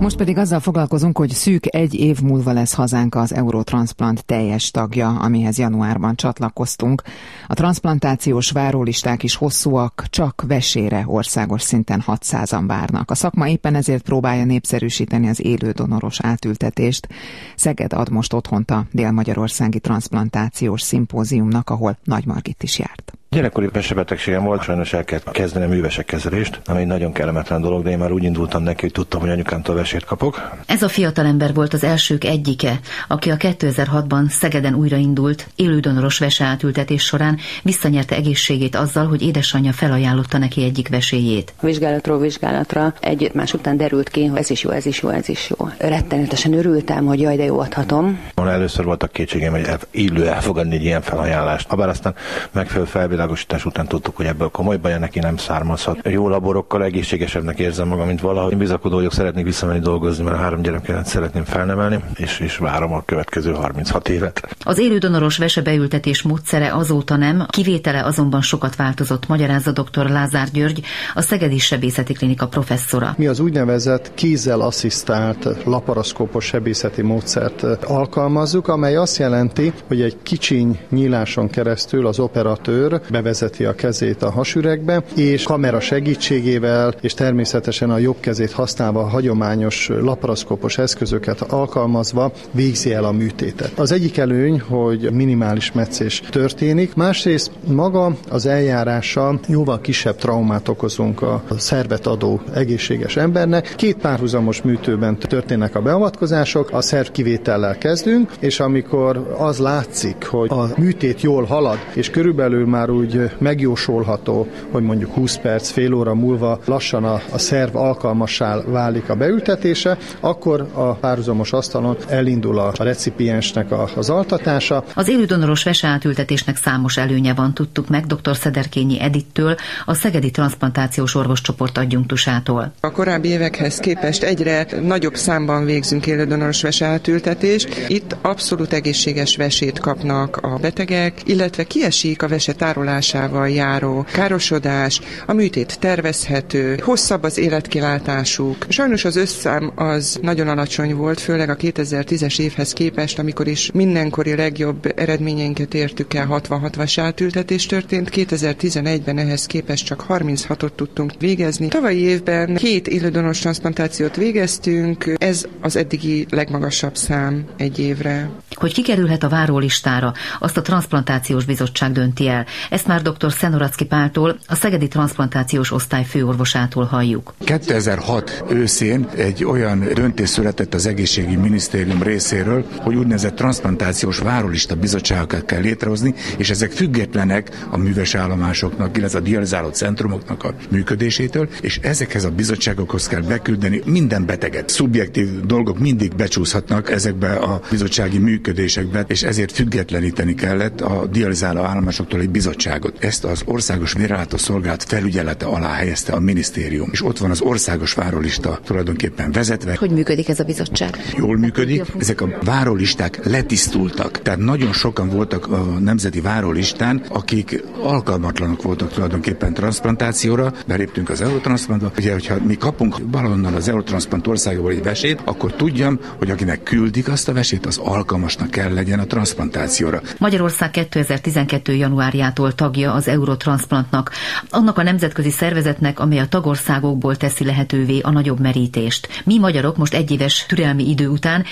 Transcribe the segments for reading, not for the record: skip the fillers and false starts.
Most pedig azzal foglalkozunk, hogy szűk egy év múlva lesz hazánk az Eurotransplant teljes tagja, amihez januárban csatlakoztunk. A transplantációs várólisták is hosszúak, csak vesére országos szinten 600-an várnak. A szakma éppen ezért próbálja népszerűsíteni az élő donoros átültetést. Szeged ad most otthont a Dél-Magyarországi Transplantációs Szimpóziumnak, ahol Nagy Margit is járt. Gyerekkori vesebetegségem volt, sajnos el kellett kezdenem művesek kezelést, ami egy nagyon kellemetlen dolog, de én már úgy indultam neki, hogy tudtam, hogy anyukámtól vesét kapok. Ez a fiatalember volt az elsők egyike, aki a 2006-ban Szegeden újraindult élődonoros veseátültetés során visszanyerte egészségét azzal, hogy édesanyja felajánlotta neki egyik veséjét. Vizsgálatról vizsgálatra egymás után derült ki, hogy ez is jó, ez is jó, ez is jó. Rettenetesen örültem, hogy jaj, de jó, adhatom. Először voltak kétségem, hogy illő elfogadni egy ilyen felajánlást. Habár aztán megfelelő felvilágosítás után tudtuk, hogy ebből komoly baja neki nem származhat. Jó laborokkal egészségesebbnek érzem magam, mint valahogy. Én bizakodó vagyok, szeretnék visszamenni dolgozni, mert a 3 gyereket szeretném felnevelni, és várom a következő 36 évet. Az élődonoros vesebeültetés módszere azóta nem, kivétele azonban sokat változott, magyarázza dr. Lázár György, a Szegedi Sebészeti Klinika professzora. Mi az úgynevezett kézzel asszisztált laparoszkópos sebészeti módszert alkalmazzuk, amely azt jelenti, hogy egy kicsiny nyíláson keresztül az operatőr bevezeti a kezét a hasüregbe, és kamera segítségével, és természetesen a jobb kezét használva a hagyományos laparoszkópos eszközöket alkalmazva végzi el a műtétet. Az egyik előny, hogy minimális metszés történik, másrészt maga az eljárással jóval kisebb traumát okozunk a szervet adó egészséges embernek. 2 párhuzamos műtőben történnek a beavatkozások, a szerv kivétellel kezdünk, és amikor az látszik, hogy a műtét jól halad, és körülbelül már úgy megjósolható, hogy mondjuk 20 perc, fél óra múlva lassan a szerv alkalmassá válik a beültetése, akkor a párhuzamos asztalon elindul a recipiensnek az altatása. Az élődonoros veseátültetésnek számos előnye van, tudtuk meg dr. Szederkényi Edittől, a Szegedi Transplantációs Orvoscsoport adjunktusától. A korábbi évekhez képest egyre nagyobb számban végzünk élődonoros veseátültetést. Itt abszolút egészséges vesét kapnak a betegek, illetve kiesik a vese tárolásával járó károsodás, a műtét tervezhető, hosszabb az életkilátásuk. Sajnos az összszám az nagyon alacsony volt, főleg a 2010-es évhez képest, amikor is mindenkori legjobb eredményeinket értük el, 66 vasátültetés történt, 2011-ben ehhez képest csak 36-ot tudtunk végezni. Tavalyi évben 2 élődonoros transplantációt végeztünk, ez az eddigi legmagasabb szám egy évre. Hogy kikerülhet a várólistára, azt a Transplantációs Bizottság dönti el. Ezt már dr. Szenoracki Páltól, a Szegedi Transplantációs Osztály főorvosától halljuk. 2006 őszén egy olyan döntés született az Egészségügyi Minisztérium részéről, hogy úgynevezett transplantációs várólista bizottságokat kell létrehozni, és ezek függetlenek a műves állomásoknak, illetve a dializáló centrumoknak a működésétől, és ezekhez a bizottságokhoz kell beküldeni minden beteget. Szubjektív dolgok mindig becsúszhatnak ezekbe a bizottsági működésekbe, és ezért függetleníteni kellett a dializáló állomásoktól egy bizottságot. Ezt az Országos Vérellátó Szolgálat felügyelete alá helyezte a minisztérium, és ott van az országos várólista tulajdonképpen vezetve. Hogy működik ez a bizottság? Jól működik. Ezek a várólisták letisztultak. Tehát nagyon sokan voltak a nemzeti várólistán, akik alkalmatlanok voltak tulajdonképpen transplantációra. Beléptünk az Eurotransplandba. Ugye, hogyha mi kapunk valahonnan az Eurotransplant országból egy vesét, akkor tudjam, hogy akinek küldik azt a vesét, az alkalmasnak kell legyen a transplantációra. Magyarország 2012. januárjától tagja az Eurotransplantnak, annak a nemzetközi szervezetnek, amely a tagországokból teszi lehetővé a nagyobb merítést. Mi magyarok most egyéves türelmi idő után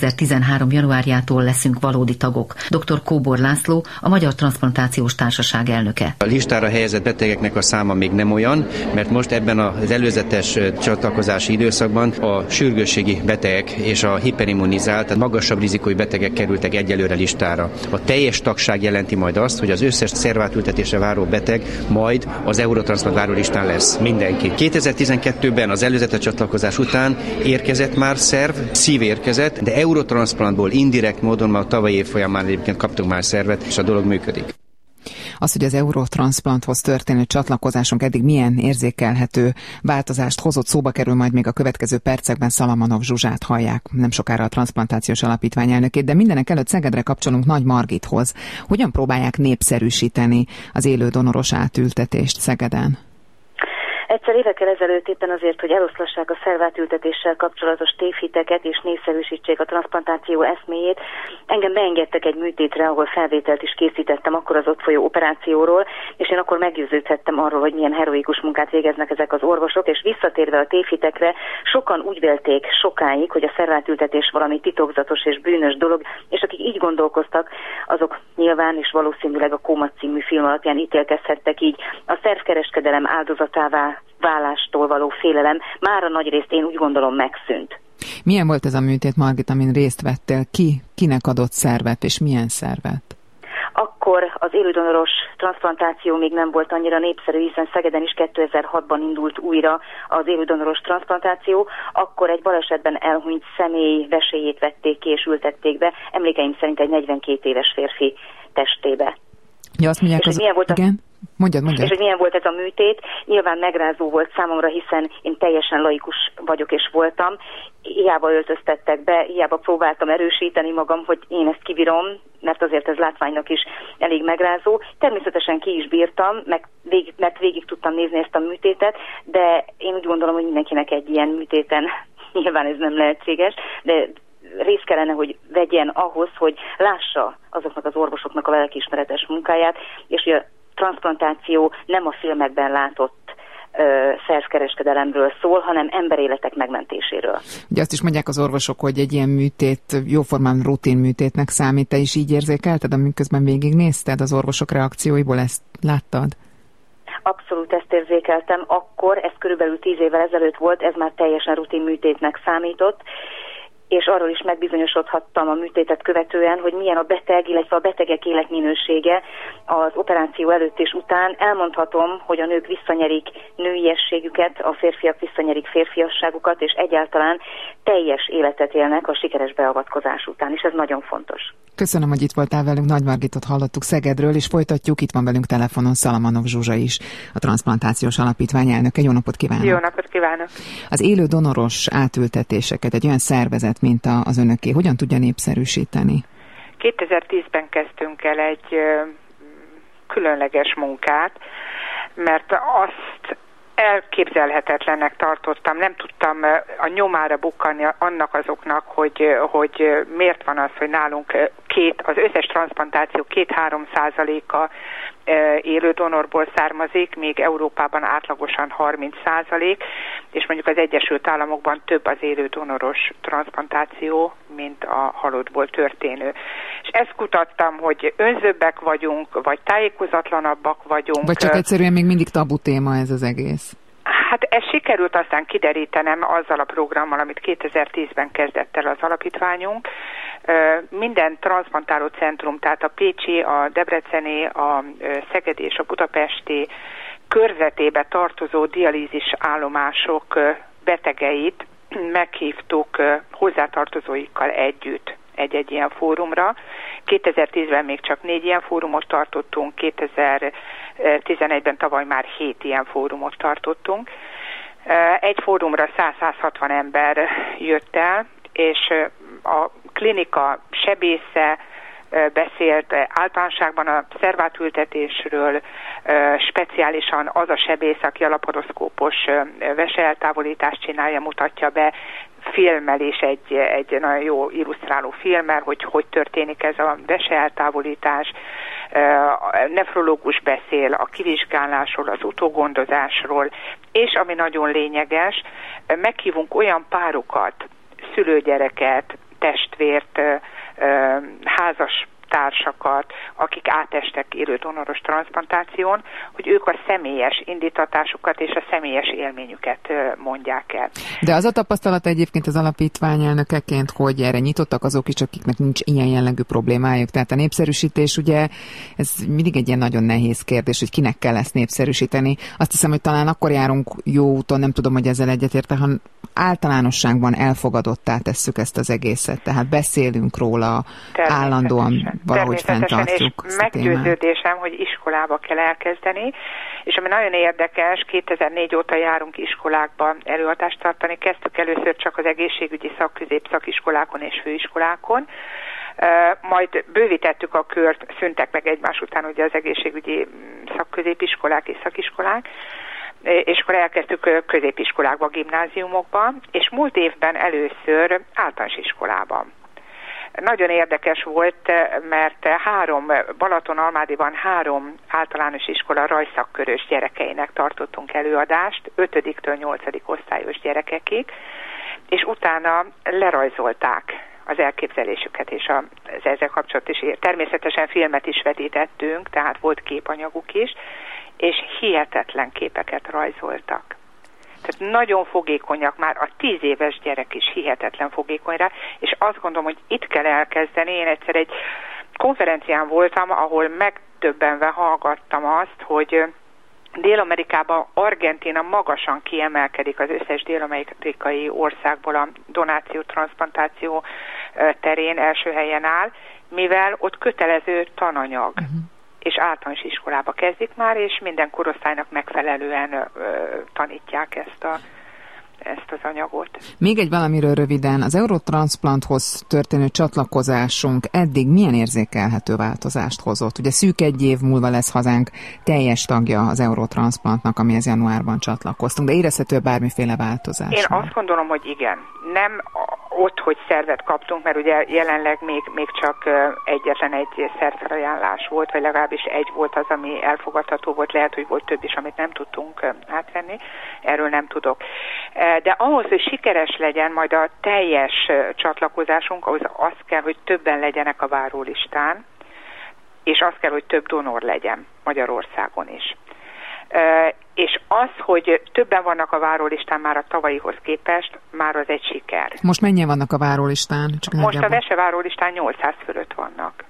2013. januárjától leszünk valódi tagok. Dr. Kóbor László, a Magyar Transplantációs Társaság elnöke. A listára helyezett betegeknek a száma még nem olyan, mert most ebben az előzetes csatlakozási időszakban a sürgősségi betegek és a hiperimmunizált, tehát magasabb rizikói betegek kerültek egyelőre listára. A teljes tagság jelenti majd azt, hogy az összes szervátültetésre váró beteg majd az Eurotransplant várólistán lesz. Mindenki. 2012-ben az előzetes csatlakozás után érkezett már szerv, szív érkezett, de Eurotransplantból indirekt módon már a tavalyi év folyamán egyébként kaptunk már szervet, és a dolog működik. Az, hogy az Eurotransplanthoz történő csatlakozásunk eddig milyen érzékelhető változást hozott, szóba kerül majd még a következő percekben. Szalamanov Zsuzsát hallják, nem sokára a Transplantációs Alapítvány elnökét, de mindenek előtt Szegedre kapcsolunk Nagy Margithoz. Hogyan próbálják népszerűsíteni az élő donoros átültetést Szegeden? Egyszer évekkel ezelőtt éppen azért, hogy eloszlassák a szervátültetéssel kapcsolatos tévhiteket és népszerűsítsék a transzplantáció eszméjét, engem beengedtek egy műtétre, ahol felvételt is készítettem akkor az ott folyó operációról, és én akkor meggyőződhettem arról, hogy milyen heroikus munkát végeznek ezek az orvosok, és visszatérve a tévhitekre, sokan úgy vélték sokáig, hogy a szervátültetés valami titokzatos és bűnös dolog, és akik így gondolkoztak, azok nyilván és valószínűleg a Kóma című film alapján ítélkezhettek így. A szervkereskedelem áldozatává válástól való félelem mára nagyrészt én úgy gondolom megszűnt. Milyen volt ez a műtét, Margit, amin részt vettél? Kinek adott szervet, és milyen szervet? Akkor az élődonoros transzplantáció még nem volt annyira népszerű, hiszen Szegeden is 2006-ban indult újra az élődonoros transzplantáció. Akkor egy balesetben elhunyt személy vesélyét vették ki és ültették be, emlékeim szerint egy 42 éves férfi testébe. Ja, azt mondják, igen? Mondjad. És hogy milyen volt ez a műtét, nyilván megrázó volt számomra, hiszen én teljesen laikus vagyok és voltam. Hiába öltöztettek be, hiába próbáltam erősíteni magam, hogy én ezt kibírom, mert azért ez látványnak is elég megrázó. Természetesen ki is bírtam, mert végig tudtam nézni ezt a műtétet, de én úgy gondolom, hogy mindenkinek egy ilyen műtéten nyilván ez nem lehetséges, de részt kellene, hogy vegyen ahhoz, hogy lássa azoknak az orvosoknak a lelkiismeretes munkáját, és hogy a transzplantáció nem a filmekben látott szervkereskedelemről szól, hanem emberéletek megmentéséről. Ugye azt is mondják az orvosok, hogy egy ilyen műtét jóformán rutin műtétnek számít. Te is így érzékelted, amiközben végignézted az orvosok reakcióiból, ezt láttad? Abszolút ezt érzékeltem. Akkor, ez körülbelül 10 évvel ezelőtt volt, ez már teljesen rutin műtétnek számított, és arról is megbizonyosodhattam a műtétet követően, hogy milyen a beteg, illetve a betegek életminősége az operáció előtt és után. Elmondhatom, hogy a nők visszanyerik nőiességüket, a férfiak visszanyerik férfiasságukat, és egyáltalán teljes életet élnek a sikeres beavatkozás után, és ez nagyon fontos. Köszönöm, hogy itt voltál velünk, Nagy Margitot hallottuk Szegedről, és folytatjuk, itt van velünk telefonon Szalamanov Zsuzsa is, a Transzplantációs Alapítvány elnöke. Jó napot kívánok! Jó napot kívánok! Az élő donoros átültetéseket egy olyan szervezet, mint az önöké, hogyan tudja népszerűsíteni? 2010-ben kezdtünk el egy különleges munkát, mert azt elképzelhetetlennek tartottam, nem tudtam a nyomára bukkanni annak azoknak, hogy miért van az, hogy nálunk az összes transzplantáció 2-3%-a élő donorból származik, még Európában átlagosan 30%, és mondjuk az Egyesült Államokban több az élő donoros transzplantáció, mint a halottból történő. És ezt kutattam, hogy önzőbbek vagyunk, vagy tájékozatlanabbak vagyunk. Vagy csak egyszerűen még mindig tabu téma ez az egész? Hát ez sikerült aztán kiderítenem azzal a programmal, amit 2010-ben kezdett el az alapítványunk. Minden transzplantáló centrum, tehát a pécsi, a debreceni, a szegedi és a budapesti körzetébe tartozó dialízis állomások betegeit meghívtuk hozzátartozóikkal együtt egy-egy ilyen fórumra. 2010-ben még csak 4 ilyen fórumot tartottunk, 2011-ben tavaly már 7 ilyen fórumot tartottunk. Egy fórumra 100-160 ember jött el, és a klinika sebésze beszélt általánosságban a szervátültetésről, speciálisan az a sebész, aki a laparoszkópos veseeltávolítást csinálja, mutatja be, filmmel is egy nagyon jó illusztráló filmmel, hogy történik ez a veseeltávolítás. Nefrológus beszél a kivizsgálásról, az utógondozásról, és ami nagyon lényeges, meghívunk olyan párokat, szülőgyereket, testvért, házas társakat, akik átestek élő donoros transzplantáción, hogy ők a személyes indítatásukat és a személyes élményüket mondják el. De az a tapasztalat egyébként az alapítvány elnökeként, hogy erre nyitottak azok is, akiknek nincs ilyen jellegű problémájuk. Tehát a népszerűsítés, ugye, ez mindig egy ilyen nagyon nehéz kérdés, hogy kinek kell ezt népszerűsíteni. Azt hiszem, hogy talán akkor járunk jó úton, nem tudom, hogy ezzel egyetérte, hanem általánosságban elfogadottá tesszük ezt az egészet. Tehát beszélünk róla állandóan, valahogy fenntartjuk. És meggyőződésem, hogy iskolába kell elkezdeni, és ami nagyon érdekes, 2004 óta járunk iskolákba előadást tartani, kezdtük először csak az egészségügyi szakközépszakiskolákon és főiskolákon, majd bővítettük a kört, szűntek meg egymás után ugye az egészségügyi szakközépiskolák és szakiskolák, és akkor elkezdtük középiskolákba, gimnáziumokban, és múlt évben először általános iskolában. Nagyon érdekes volt, mert Balatonalmádiban 3 általános iskola rajszakkörös gyerekeinek tartottunk előadást, 5-től 8. osztályos gyerekekig, és utána lerajzolták az elképzelésüket, és az ezzel kapcsolatos természetesen filmet is vetítettünk, tehát volt képanyaguk is, és hihetetlen képeket rajzoltak. Tehát nagyon fogékonyak, már a 10 éves gyerek is hihetetlen fogékony rá, és azt gondolom, hogy itt kell elkezdeni. Én egyszer egy konferencián voltam, ahol megdöbbenve hallgattam azt, hogy Dél-Amerikában Argentína magasan kiemelkedik az összes dél-amerikai országból a donáció-transzplantáció terén első helyen áll, mivel ott kötelező tananyag. És általános iskolába kezdik már, és minden korosztálynak megfelelően tanítják ezt az anyagot. Még egy valamiről röviden, az Eurotranszplanthoz történő csatlakozásunk eddig milyen érzékelhető változást hozott? Ugye szűk 1 év múlva lesz hazánk teljes tagja az Eurotranszplantnak, amihez januárban csatlakoztunk, de érezhető bármiféle változás? Én azt gondolom, hogy igen. Nem ott, hogy szervet kaptunk, mert ugye jelenleg még csak egyetlen egy szervfelajánlás volt, vagy legalábbis egy volt az, ami elfogadható volt, lehet, hogy volt több is, amit nem tudtunk átvenni, erről nem tudok. De ahhoz, hogy sikeres legyen majd a teljes csatlakozásunk, ahhoz az kell, hogy többen legyenek a várólistán, és az kell, hogy több donor legyen Magyarországon is. És az, hogy többen vannak a várólistán már a tavalyihoz képest, már az egy siker. Most mennyien vannak a várólistán? Most a Vese várólistán 800 fölött vannak.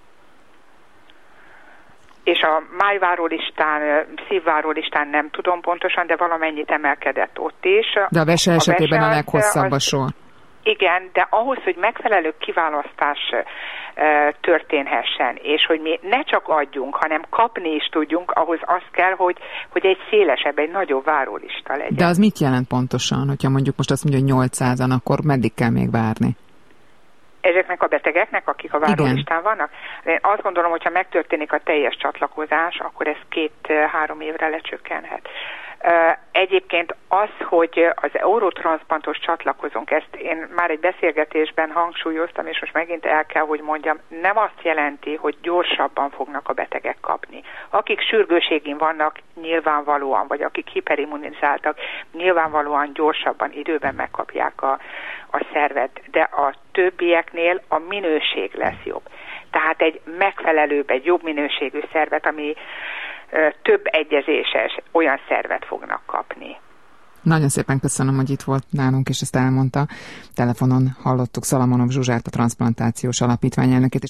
És a májvárólistán, szívvárólistán nem tudom pontosan, de valamennyit emelkedett ott is. De a Vese esetében a leghosszabb a sor. Igen, de ahhoz, hogy megfelelő kiválasztás történhessen, és hogy mi ne csak adjunk, hanem kapni is tudjunk, ahhoz az kell, hogy egy szélesebb, egy nagyobb várólista legyen. De az mit jelent pontosan, hogyha mondjuk most azt mondja, hogy 800-an, akkor meddig kell még várni? Ezeknek a betegeknek, akik a várólistán vannak? Én azt gondolom, hogyha megtörténik a teljes csatlakozás, akkor ez 2-3 évre lecsökkenhet. Egyébként az, hogy az Eurotranszplanthoz csatlakozunk, ezt én már egy beszélgetésben hangsúlyoztam, és most megint el kell, hogy mondjam, nem azt jelenti, hogy gyorsabban fognak a betegek kapni. Akik sürgőségén vannak, nyilvánvalóan, vagy akik hiperimmunizáltak, nyilvánvalóan gyorsabban, időben megkapják a szervet, de a többieknél a minőség lesz jobb. Tehát egy megfelelőbb, egy jobb minőségű szervet, ami több egyezéses, olyan szervet fognak kapni. Nagyon szépen köszönöm, hogy itt volt nálunk, és ezt elmondta. Telefonon hallottuk Szalamonov Zsuzsát, a Transzplantációs Alapítvány elnökét.